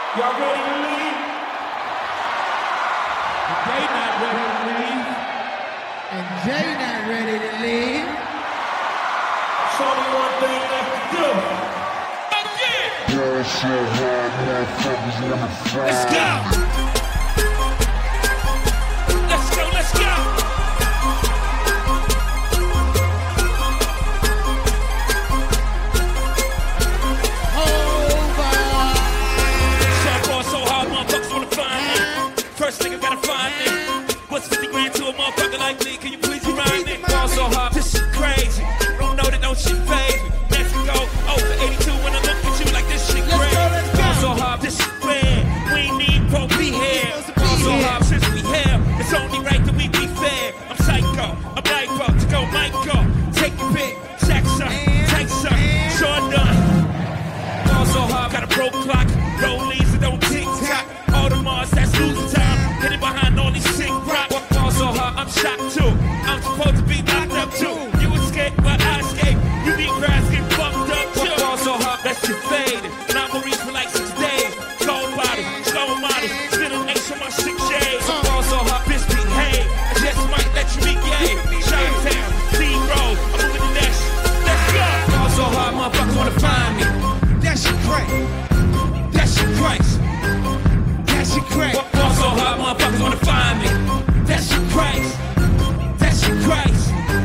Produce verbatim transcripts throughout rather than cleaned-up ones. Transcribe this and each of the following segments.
Y'all ready to leave? They not ready to leave. And Jay not ready to leave. It's only one thing left to do. Let's go! Let's go, let's go! First nigga gotta find me. What's fifty grand to a motherfucker like me? Can you please remind me? Ball so hard, this shit crazy. Don't know that no shit phase me. Mexico, over eighty-two when I look at you like this shit crazy. Ball so hard, this shit fair. We ain't need pro be here. Ball so hard since we here. It's only right that we be fair. I'm psycho, I'm lipo, to go Michael. Take your pick, Jackson, Tyson, Sean Dunn. Ball so hard, got a broke clock. Rollies that don't tick tock. All the Mars, that's losing time. Hidden behind all these sick rocks. Fall so hard, I'm shocked too. I'm supposed to be locked up too. You escape, but I escape. You need grass, get fucked up too. Fall so hard, that's your faded. Memories for like six days. Cold body, slow body. Spit an ace on my six shades. Fall so hard, bitch behave. I just might let you be gay. Chi-Town, D-Road, I'm moving the next. Let's go. Fall so hard, motherfuckers wanna find me. That shit crack. That shit Christ. That shit crack. Fall so hard, motherfuckers wanna find me. That shit Christ. That shit Christ.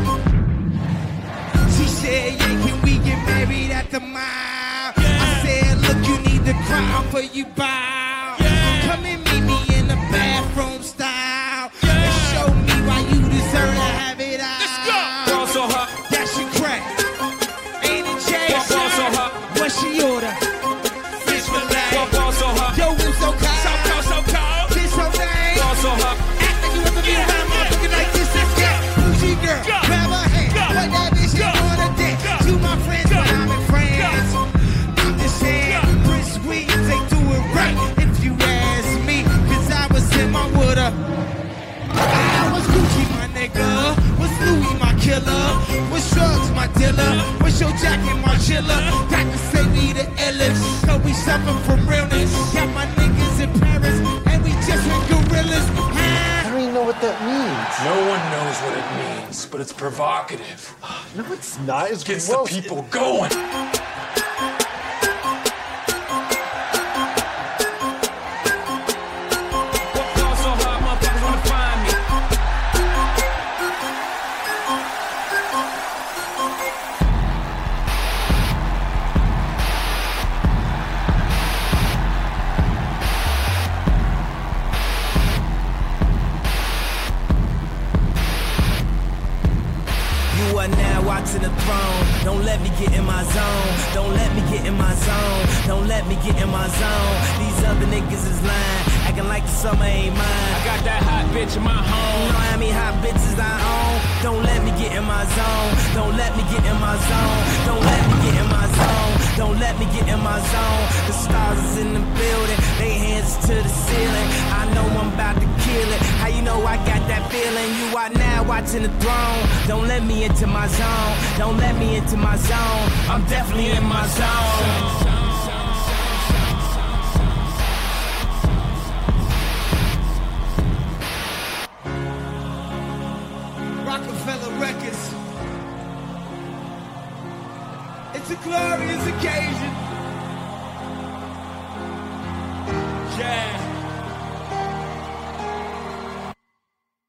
She said, yeah, can we get married at the mall? Yeah. I said, look, you need to cry for you bow. Yeah. Come and meet me in the bathroom style. Yeah. And show me why you deserve to have it all. Let's go. Fall so hard. That shit crack. Ain't it Jay? Fall so hard. What she order? Fish fillet. Fall so hard. Yo, we so cold. So cold, so cold. This so nice. Fall so hard. Act like you ever been around motherfucking like this. Let's go. Bougie girl, grab her hand. What that bitch is on a dick. To my friends when I'm in France. I'm just saying, Prince Williams, they do it right. If you ask me, cause I was him, I woulda. I was Gucci, my nigga. Was Louis, my killer. Was Drugs, my dealer. Was your jacket, my chiller. Got to say we the illest. So we suffer from realness. Got my niggas in Paris, and we just went gorillas. I don't even know what that means. No one knows what it means, but it's provocative. No, it's not. It's Gets gross. the people going. Fall so hard, motherfuckers wanna find me. You are now watching the throne. Don't let me get in my zone. Don't let me get in my zone. Don't let me get in my zone. These other niggas is lying, acting like the summer ain't mine. I got that hot bitch in my You home. know how many hot bitches I own. Don't let me get in my zone. Don't let me get in my zone. Don't let me get in my zone. Don't let me get in my zone. The stars is in the building. They hands to the ceiling. I know I'm about to kill it. How you know I got that feeling? You are now watching the throne. Don't let me into my zone. Don't let me into my zone. I'm definitely in my zone. Rockefeller Records. It's a glorious occasion.